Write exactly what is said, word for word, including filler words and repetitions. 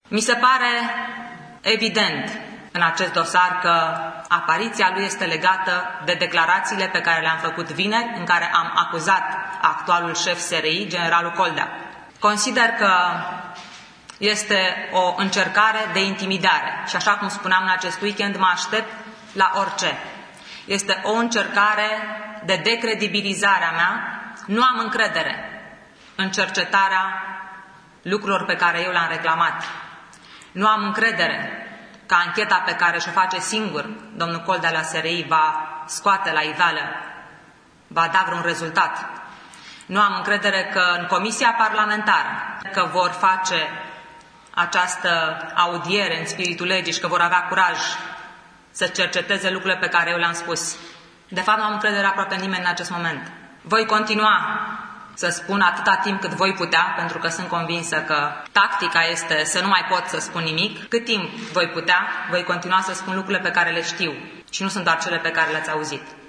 Mi se pare evident în acest dosar că apariția lui este legată de declarațiile pe care le-am făcut vineri, în care am acuzat actualul șef S R I, generalul Coldea. Consider că este o încercare de intimidare și, așa cum spuneam în acest weekend, mă aștept la orice. Este o încercare de decredibilizare a mea. Nu am încredere în cercetarea lucrurilor pe care eu le-am reclamat. Nu am încredere că ancheta pe care și-o face singur domnul Coldea la S R I va scoate la iveală, va da vreun rezultat. Nu am încredere că în Comisia Parlamentară că vor face această audiere în spiritul legii și că vor avea curaj să cerceteze lucrurile pe care eu le-am spus. De fapt, nu am încredere aproape în nimeni în acest moment. Voi continua să spun atâta timp cât voi putea, pentru că sunt convinsă că tactica este să nu mai pot să spun nimic. Cât timp voi putea, voi continua să spun lucrurile pe care le știu și nu sunt doar cele pe care le-ați auzit.